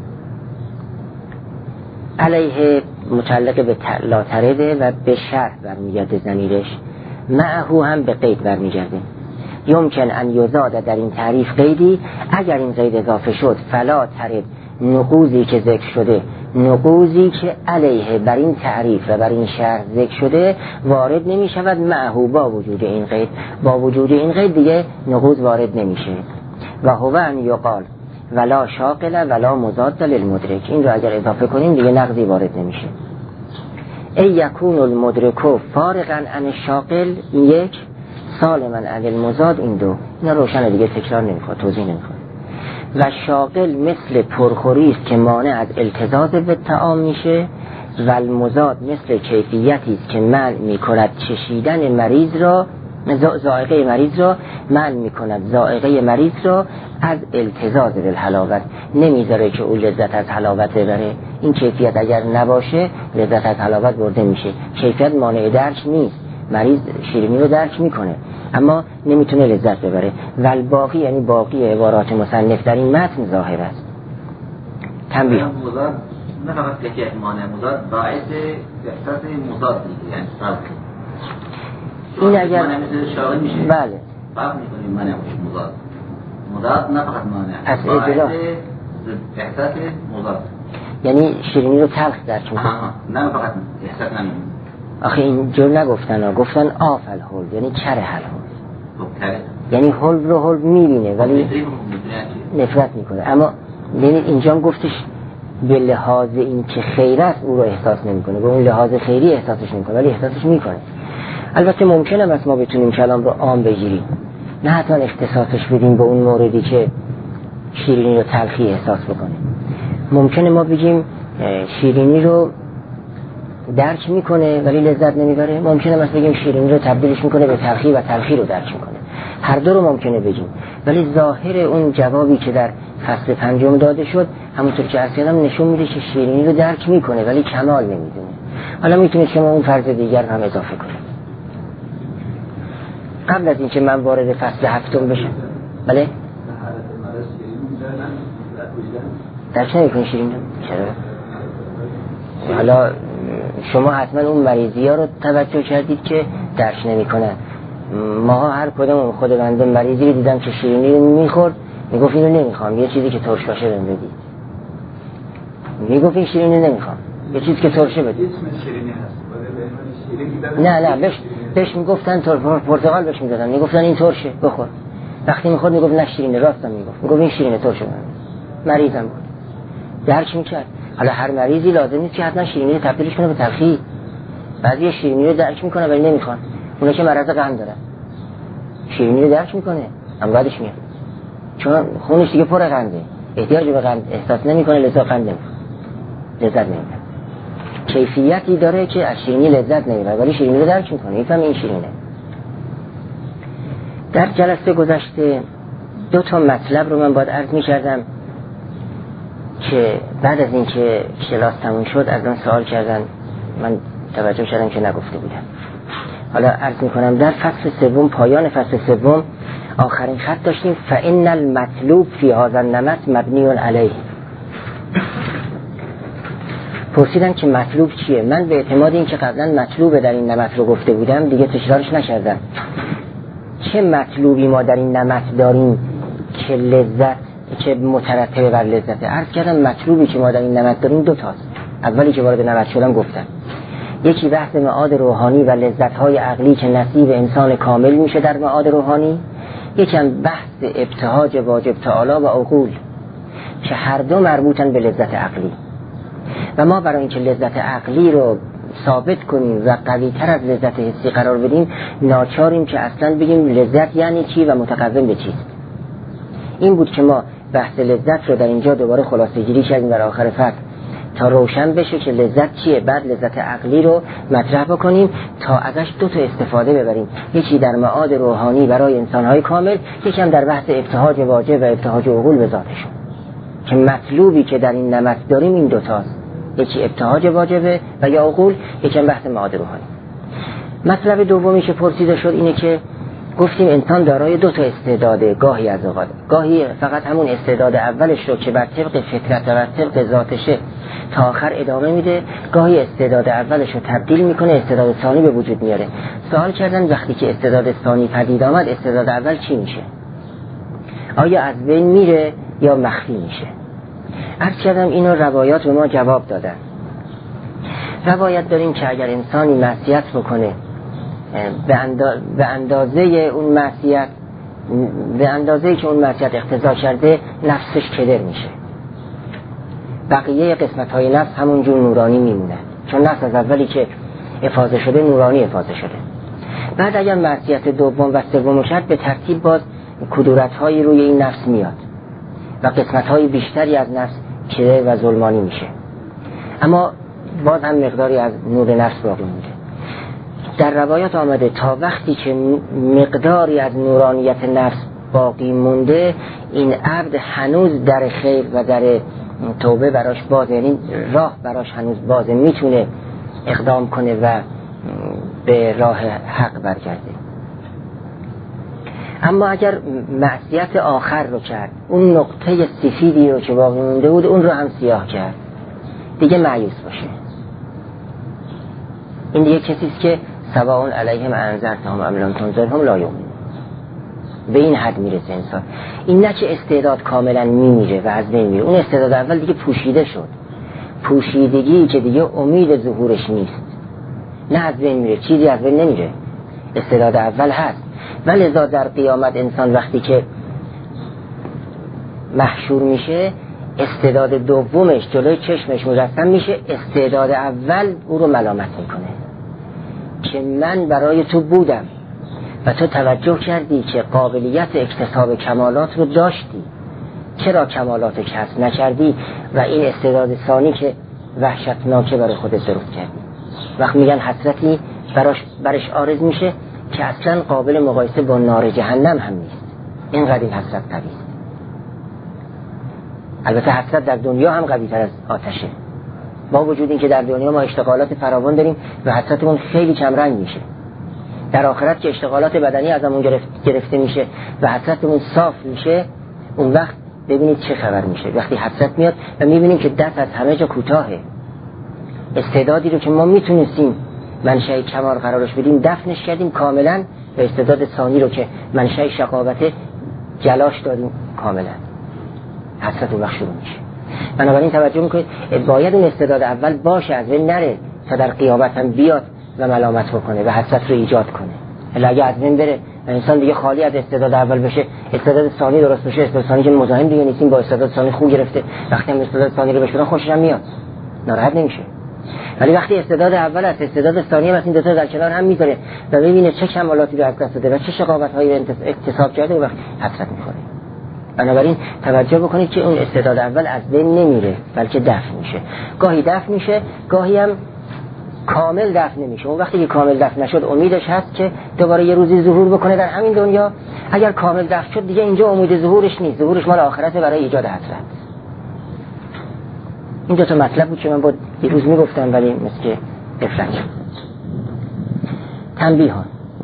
S1: علیه متعلق به لا ترده و به شرح برمیگرده ضمیرش، معه هم به قید برمیگرده. یمکن ان یزاد در این تعریف قیدی، اگر این قید اضافه شد، فلا ترد، نقوزی که ذکر شده، نقوزی که علیه بر این تعریف و بر این شرح ذکر شده وارد نمی شود، معه با وجود این قید، با وجود این قید دیگه نقوز وارد نمیشه. و هو ان یقال ولا شاغل ولا مضاد للمدرک، این رو اگر اضافه کنیم دیگه نقضی وارد نمیشه. ای یکون المدرک فارغا عن الشاغل، این یک، سالما عن المضاد، این دو. اینا روشن دیگه، تکرار نمیخواد، توضیح نمیخواد. و شاغل مثل پرخوری است که مانع از التذاذ به طعام میشه، و المضاد مثل کیفیتی است که منع میکند چشیدن مریض را، ذائقه مریض را منع میکند، ذائقه مریض را از التذاذ بالحلاوت، نمیذاره که او لذت از حلاوت ببره. این کیفیت اگر نباشه لذت از حلاوت برده میشه. کیفیت مانع درک نیست، مریض شیرینی رو درک میکنه اما نمیتونه لذت ببره. والباقی، یعنی باقی عبارات مصنف در این متن ظاهر است. تنبیه
S3: مضاد نه فقط کیفیت مانع، مضاد باعث احساس مضاد دیگه، یعنی فرق.
S1: این اگر
S3: مانع مثل شاغل میشه،
S1: بله
S3: فرق میکنیم مانع و مضاد. مضاد نه فقط مانع، باعث احساس مضاد،
S1: یعنی شیرینی رو تلخ درک میکنه.
S3: نه فقط احساس نمیکنه.
S1: آخه اینجور نگفتن، گفتن آفل حلو، یعنی کره حلو، یعنی حلو رو حلو میبینه ولی نفرت میکنه. اما یعنی اینجا گفتش به لحاظ این که خیر است او رو احساس نمیکنه، به اون لحاظ خیری احساسش نمیکنه ولی احساسش میکنه. البته ممکنه ما بتونیم کلام رو عام بگیریم، نه حتما اختصاصش بدیم به اون موردی که شیرینی رو تلخی احساس بکنه. ممکنه ما بگیم شیرینی رو درک میکنه ولی لذت نمیبره، ممکنه مثلا بگیم شیرینی رو تبدیلش میکنه به تلخی و تلخی رو درک میکنه. هر دو رو ممکنه بگیم، ولی ظاهر اون جوابی که در فصل 5 داده شد همونطور که اصلا نشون میده که شیرینی رو درک میکنه ولی کمال نمیدونه. حالا میتونه شما اون فرض دیگر هم اضافه کنید. قبل از اینکه من وارد فصل 7 بشم، بله درک نمی‌کنی شیرینی؟ چرا؟ حالا شما حتما اون مریضی ها رو توجه کردید که درک نمی‌کنن. ما هر کدوم خود بنده مریضی رو دیدم که شیرینی رو میخورد میگفت اینو نمیخوام، یه چیزی که ترش باشه بهم بدید. میگفت این شیرینی نمیخوام، یه چیزی که ترشه بدید.
S4: اسم شیرینی هست.
S1: نه بهش میگفتن پرتقال بهش میدادن، میگفتن این ترشه بخور. وقتی میخورد میگفت نه شیرینه، راستم میگفت این شیرینه ترشه. مریضم بود درک میکرد. حالا هر مریضی لازم نیست که حتما شیرینی رو تبدیلش کنه به تلخی. بعضی شیرینی رو درک میکنه ولی نمیخوان. اونا که مرض قند دارن شیرینی رو درک میکنه اما بعدش میاد چون خونش دیگه پر قنده، احتیاج به قند احساس نمیکنه، لذت قند نمیکنه، لذت نمیکنه. کیفیتی داره که از شیرینی لذت نمیبره ولی شیرینی رو درک میکنه، میفهمه این شیرینه. در جلسه گذشته 2 مطلب رو من باید عرض میکردم که بعد از اینکه کلاس تموم شد از من سوال کردن، من توجه کردم که نگفته بودم. حالا عرض میکنم در فصل 3 پایان فصل 3 آخرین خط داشتیم فإن المطلوب فی هذا النمط مبنی علیه. پرسیدن که مطلوب چیه؟ من به اعتماد این که قبلا مطلوب در این نمط رو گفته بودم دیگه تکرارش نکردم. چه مطلوبی ما در این نمط داریم که لذت که مترتب بر لذت؟ عرض کردم مطلوبی که ما در این نمط داریم 2 تاست. اولی که وارد نمط شدم گفتم یکی بحث معاد روحانی و لذت‌های عقلی که نصیب انسان کامل میشه در معاد روحانی، یکم بحث ابتهاج واجب تعالی و عقول که هر دو مربوطن به لذت عقلی. و ما برای اینکه لذت عقلی رو ثابت کنیم و قوی‌تر از لذت حسی قرار بدیم ناچاریم که اصلا بگیم لذت یعنی چی و متقوم به چیست. این بود که ما بحث لذت رو در اینجا دوباره خلاصه گیری کردیم در آخر فصل تا روشن بشه که لذت چیه، بعد لذت عقلی رو مطرح بکنیم تا ازش 2 استفاده ببریم، یکی در معاد روحانی برای انسان‌های کامل، یکی هم در بحث ابتهاج واجب و ابتهاج عقول به ذاتشون که مطلوبی که در این نمط داریم این 2 تاست، یکی ابتهاج واجب و یا عقول، یکی هم بحث معاد روحانی. مطلب دومی که پرسیده شد اینه که گفتیم انسان دارای 2 استعداده، گاهی از اوقات گاهی فقط همون استعداد اولش رو که بر طبق فطرت و بر طبق ذاتشه تا آخر ادامه میده، گاهی استعداد اولش رو تبدیل میکنه، استعداد ثانی به وجود میاره. سوال کردن وقتی که استعداد ثانی پدید آمد استعداد اول چی میشه؟ آیا از بین میره یا مخفی میشه؟ عرض کردم اینو روایات به ما جواب دادن. روایت داریم که اگر انسانی معصیت بکنه به اندازه اون معصیت به اندازه‌ای که اون معصیت اقتضا کرده نفسش کدر میشه، بقیه قسمت‌های نفس همونجور نورانی میمونه چون نفس از اولی که افاضه شده نورانی افاضه شده. بعد اگر معصیت دوم و سوم کرد به ترتیب باز کدورت‌هایی روی این نفس میاد و قسمت‌های بیشتری از نفس کدر و ظلمانی میشه، اما باز هم مقداری از نور نفس باقی مونده. در روایات آمده تا وقتی که مقداری از نورانیت نفس باقی مونده این عبد هنوز در خیر و در توبه براش بازه، یعنی راه براش هنوز بازه، میتونه اقدام کنه و به راه حق برگرده. اما اگر معصیت آخر رو کرد، اون نقطه سفیدی رو که باقی مونده بود اون رو هم سیاه کرد، دیگه مایوس باشه. این دیگه کسیست که سواء علیهم انذرتهم ام لم تنذرهم لا یؤمنون. به این حد میرسه انسان. این نه که استعداد کاملا میمیره و از بین میره، اون استعداد اول دیگه پوشیده شد، پوشیدگی که دیگه امید ظهورش نیست، نه از بین میره، چیزی از بین نمیره، استعداد اول هست. ولذا در قیامت انسان وقتی که محشور میشه استعداد دومش جلوی چشمش مجسم میشه، استعداد اول او رو ملامت میکنه که من برای تو بودم و تو توجه کردی که قابلیت اکتساب کمالات رو داشتی، چرا کمالات کسب نکردی؟ و این استعداد ثانی که وحشتناکه برای خودت درست کردی. وقت میگن حسرتی برش عارض میشه که اصلا قابل مقایسه با نار جهنم هم نیست، اینقدر این حسرت قویست. البته حسرت در دنیا هم قوی تر از آتشه، با وجود این که در دنیا ما اشتغالات فراوان داریم و حسرتمون خیلی کم رنگ میشه. در آخرت که اشتغالات بدنی ازمون گرفته میشه و حسرتمون صاف میشه، اون وقت ببینید چه خبر میشه. وقتی حسرت میاد و میبینیم که دست از همه جا کوتاهه، استعدادی رو که ما میتونستیم منشأ کمال قرارش بدیم دفنش کردیم کاملا، و استعداد ثانی رو که منشأ شقاوت جلاش دادیم کاملا. حسرت اون وقت شروع میشه. بنابراین توجه میکنید باید اون استعداد اول باشه، از بین نره تا در قیامت هم بیاد و ملامت بکنه و حسرت رو ایجاد کنه. الا اگه از بین بره و انسان دیگه خالی از استعداد اول بشه، استعداد ثانی درست بشه، استعداد ثانی که مزاحم دیگه نیستیم با استعداد ثانی خوب گرفته، وقتی هم استعداد ثانی رو بشه خوشش هم میاد، ناراحت نمیشه. ولی وقتی استعداد اول است استعداد ثانی است، این دو تا در کنار هم میذاره و ببینه چه کمالاتی رو از دست داده و چه شقاوت‌هایی رو اکتساب کرده و حسرت می‌خوره. بنابراین توجه بکنید که اون استعداد اول از بین نمیره بلکه دفن میشه. گاهی دفن میشه، گاهی هم کامل دفن نمیشه. اون وقتی که کامل دفن نشد امیدش هست که دوباره یه روزی ظهور بکنه در همین دنیا. اگر کامل دفن شد دیگه اینجا امید ظهورش نیست، ظهورش مال آخرته برای ایجاد حسرت. این دو تا مطلب بود که من بود یه روز میگفتم ولی مثل که افلت شد. تنبیهان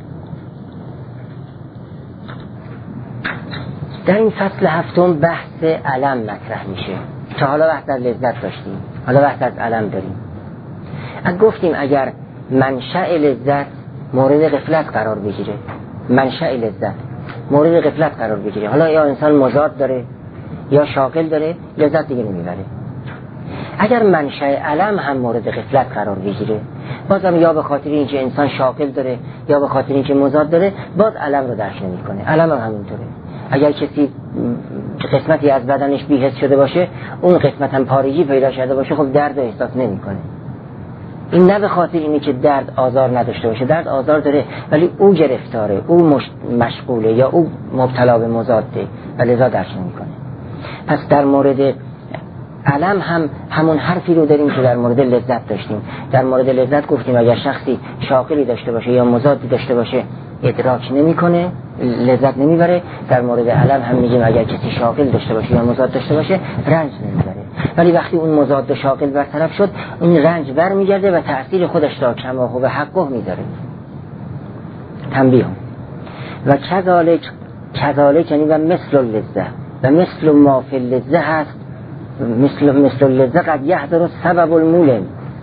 S1: در این فصل هفتم بحث علم مطرح میشه. تا حالا بحث از لذت داشتیم، حالا بحث از علم داریم. گفتیم اگر منشأ لذت مورد غفلت قرار بگیره، منشأ لذت مورد غفلت قرار بگیره، حالا یا انسان مزاد داره یا شاغل داره، لذت دیگه نمیبره. اگر منشأ علم هم مورد غفلت قرار بگیره، بازم یا به خاطر اینکه انسان شاغل داره یا به خاطر اینکه مزاد داره، باز علم رو درک نمیکنه. علم هم همینطوره. اگر کسی قسمتی از بدنش بی‌حس شده باشه، اون قسمت هم پارگی پیدا شده باشه، خب درد رو احساس نمیکنه. این نه به خاطر اینه که درد آزار نداشته باشه، درد آزار داره ولی او گرفتاره، او مشغوله یا او مبتلا به مضاده و لذا درک نمیکنه. پس در مورد علم هم همون حرفی رو داریم که در مورد لذت داشتیم. در مورد لذت گفتیم اگر شخصی شاغلی داشته باشه یا مضادی داشته باشه ادراک نمیکنه، لذت نمیبره. در مورد علم هم میگیم اگر کسی شاغل داشته باشه یا مضاد داشته باشه رنج نمیبره. ولی وقتی اون مضاد و شاغل برطرف شد، اون رنج برمیگرده و تأثیر خودش را کماه و حقه میذاره. تنبیه و کذالک یعنی و مثل اللذه و مثل ما فی اللذه هست، مثل اللذه قد یحضر سبب المولم.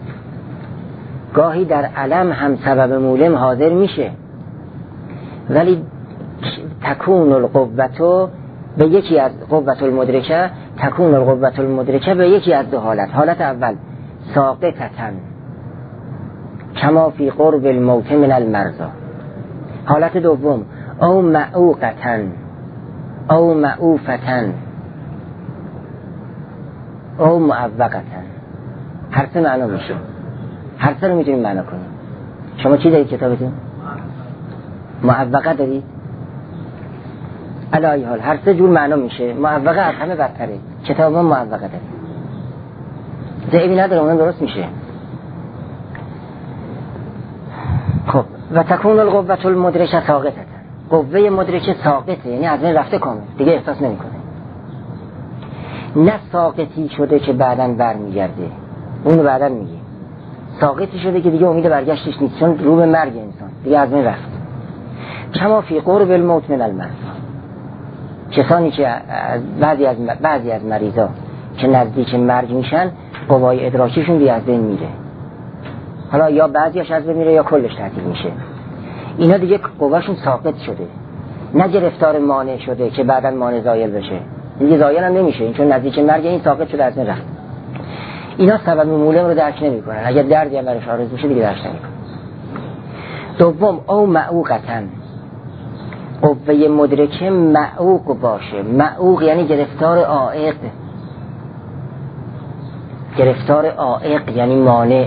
S1: گاهی در علم هم سبب مولم حاضر میشه، ولی تکون القوة به یکی از قوة المدرکه، تکون القوة المدرکه به یکی از دو حالت. حالت اول ساقطتن کما فی قرب الموت من المرضى. حالت دوم او معوقتن او معوفتن او معوقتن. هر سه معنا میشه، هر سه رو میتونیم معنا کنیم. شما چی دارید کتابتون؟ معوقه دارید؟ علی حال هر سه جور معنا میشه. معوقه از همه بدتره، کتاب ما معوقه داره، ضعیبی نداره، اونم درست میشه. خب و تکون القوة المدرکه ساقطه، قوه مدرکه ساقطه یعنی از این رفته کامل، دیگه احساس نمیکنه. نه ساقطی شده که بعداً برمیگرده، اونو بعداً میگه. ساقطی شده که دیگه امید برگشتش نیست، چون رو به مرگ انسان دیگه از این رفت. کما فی قرب الموت من المرض. کسانی که بعضی از مریضا که نزدیک مرگ میشن، قوای ادراکیشون دیگه از بین میره. حالا یا بعضیش از بین میره یا کلش تعطیل میشه. اینا دیگه قواشون ساقط شده، نه گرفتار مانع شده که بعداً مانع زایل بشه. دیگه زایل هم نمیشه، این چون نزدیک مرگ این ساقط شده از بین رفت. اینا سبب مولم رو درک نمیکنن. اگر دردی هم برش عارض میشه دیگه درک نمیکنن. دوم او معوقتن، قوه مدرکه معوق باشه. معوق یعنی گرفتار عائق، گرفتار عائق یعنی مانع.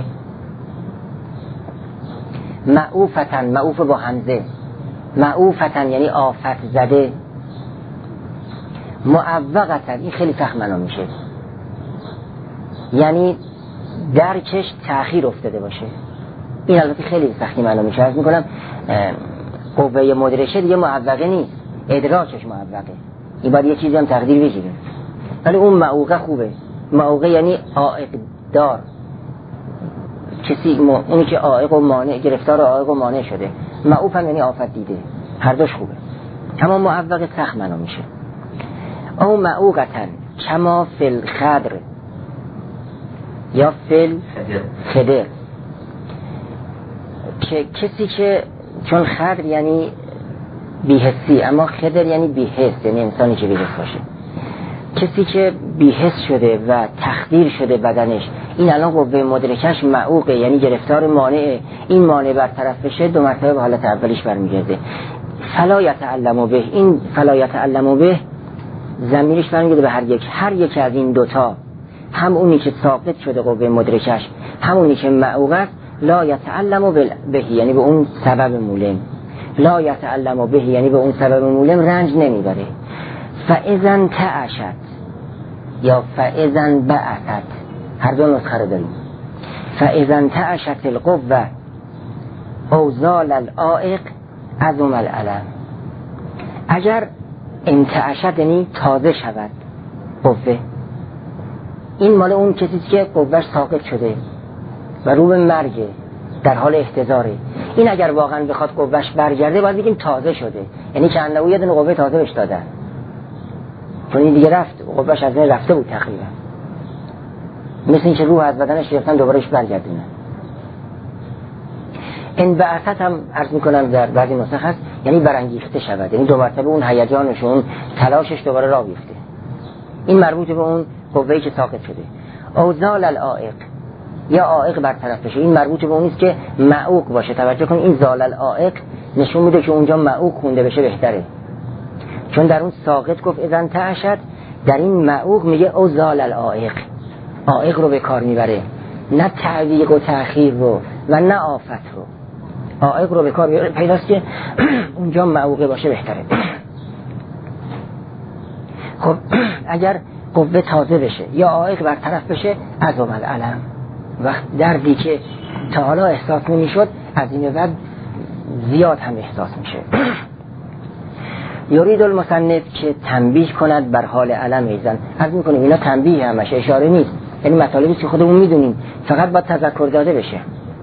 S1: معوفتن، معوف با همزه، معوفتن یعنی آفت زده. معوقتن این خیلی سخت معنا میشه، یعنی درکش تأخیر افتاده باشه. این البته خیلی سختی معنا میشه. عرض میکنم قوه مدرکه دیگه معوقه نیست، ادراکش معوقه. این باید یه چیزی هم تقدیر بگیریم. ولی اون معوقه خوبه. معوقه یعنی عائق دار، کسی اونی که عائق و مانع، گرفتار عائق و مانع شده. معوف هم یعنی آفت دیده، هر دوش خوبه. اما معوقه سخت معنا میشه. او معوقتن کما فی الخضر یا فی الخضر، که کسی که چون خضر یعنی بی‌حسی، اما خضر یعنی بی‌حس، یعنی انسانی که بی‌حس باشه. کسی که بی‌حس شده و تخدیر شده بدنش، این الان قوه مدرکش معوقه، یعنی گرفتار مانع، این مانع برطرف بشه 2 مرتبه به حالت اولیش برمیگرده. فلا یتعلم به، این فلا یتعلم به ضمیرش برمیگرده به هر یک از این دوتا، هم اونی که ساقط شده قوه مدرکش، هم اونی که معوق است. لا یتعلم به یعنی به اون سبب مولم، لا یتعلم به یعنی به اون سبب مولم رنج نمیبره. فاذا تعشت یا فاذا بعثت، هر دو نسخه رو داریم. فاذا تعشت القوه او زال العائق عظم الالم. اگر انتعشت یعنی تازه شود قوه، این مال اون کسی که قوهش ساقط شده و رو به مرگه، در حال احتضاره. این اگر واقعا بخواد قوهش برگرده باید بگیم تازه شده، یعنی که انه یه دونه قوه تازه بهش دادن، چون این دیگه رفت، قوهش از بین رفته بود تقریبا، مثل این که روح از بدنش گرفتن دوبارهش برگردونه. این بعثت هم عرض میکنم در بعضی نسخ هست یعنی برانگیخته شود، یعنی 2 مرتبه اون هیجانش، اون تلاشش دوباره راه بیفته. این مربوط به اون قوه‌ای که ساقط شده. او زال العائق یا عائق برطرف بشه، این مربوط به اون نیست که معوق باشه. توجه کن این زال العائق نشون میده که اونجا معوق خونده بشه بهتره، چون در اون ساقط گفت اذن تعشت، در این معوق میگه او زال العائق، عائق رو به کار میبره، نه تعویق و تأخیر رو و نه آفت رو، عائق رو به کار میبره. پیداست که اونجا معوقه باشه بهتره. خب اگر قوه تازه بشه یا عائق برطرف بشه عظم الالم، وقت دردی که تا حالا احساس نمیشد از این بعد زیاد هم احساس میشه. یرید المصنف که تنبیه کند بر حال علم ایزن. عرض میکنیم اینا تنبیه همشه، اشاره نیست، یعنی مطالبی که خودمون میدونیم، فقط باید تذکر داده بشه.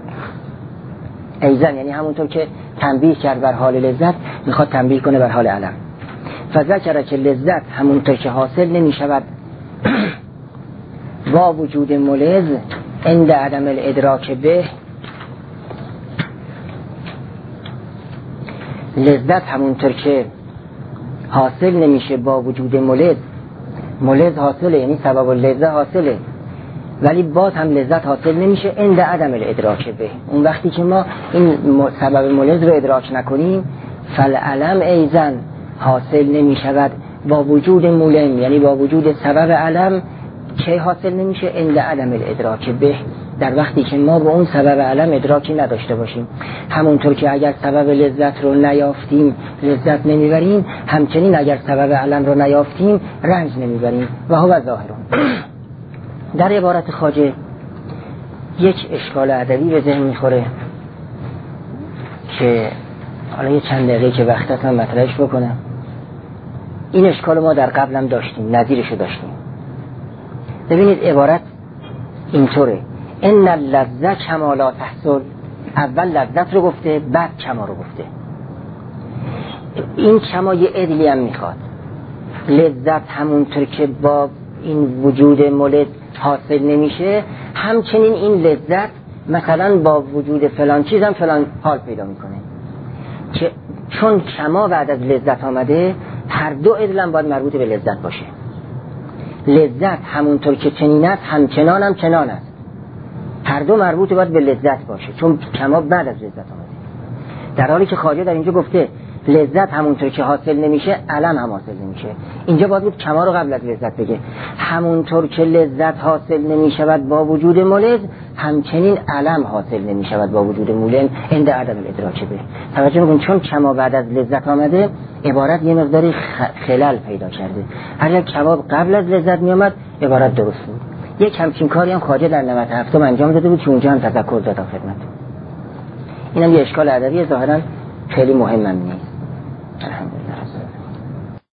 S1: ایزن یعنی همونطور که تنبیه کرد بر حال لذت، میخواد تنبیه کنه بر حال علم. فذکر که لذت همونطور که حاصل نمیشود با وجود ملز عند عدم الادراک به، لذت همونطور که حاصل نمیشه با وجود ملز حاصله، یعنی سبب اللذت حاصله، ولی باز هم لذت حاصل نمیشه عند عدم الادراک به. اون وقتی که ما این سبب ملز رو ادراک نکنیم، فالعلم ایزن حاصل نمیشود با وجود مولم، یعنی با وجود سبب علم که حاصل نمیشه عند عدم الادراک به، در وقتی که ما با اون سبب علم ادراکی نداشته باشیم. همونطور که اگر سبب لذت رو نیافتیم لذت نمیبریم، همچنین اگر سبب علم رو نیافتیم رنج نمیبریم. و هو ظاهرون. در عبارت خواجه یک اشکال ادبی به ذهن میخوره که حالا یه چند دقیقه که وقت هست من مطرحش بکنم. این اشکال ما در قبلم داشتیم، نظیرشو داشتیم. ببینید عبارت اینطوره: ان اللذت کما لا تحصل. اول لذت رو گفته، بعد کما رو گفته. این کما یه عدلی هم میخواد. لذت همونطور که با این وجود مولد حاصل نمیشه، همچنین این لذت مثلا با وجود فلان چیز هم فلان حال پیدا میکنه، که چون کما بعد از لذت آمده، هر دو عدل هم باید مربوط به لذت باشه. لذت همونطور که چنین است همچنان هم چنان است، هر دو مربوط باید به لذت باشه، چون کما بعد از لذت آمده. در حالی که خواجه در اینجا گفته لذت همونطور که حاصل نمیشه علم هم حاصل نمیشه، اینجا باید بود کما رو قبل از لذت بگه. همونطور که لذت حاصل نمیشود با وجود مولد، همچنین علم حاصل نمیشود با وجود مولد عند عدم الادراک به. توجه کن، چون کما بعد از لذت آمده، عبارت یه مقداری خلل پیدا کرده. اگر کما قبل از لذت میامد عبارت درست بود. یک همچین کاری هم خواجه در 97 انجام داده بود که اونجا هم تذکر دادم خدمت. اینم یه اشکال ادبی ظاهرا خیلی مهم نیست. الحمدلله.